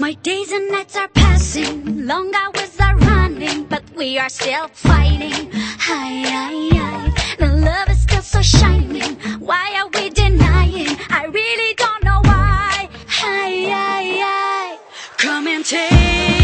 My days and nights are passing, long hours are running, but we are still fighting. The love is still so shining. Why are we denying? I really don't know why. Come and take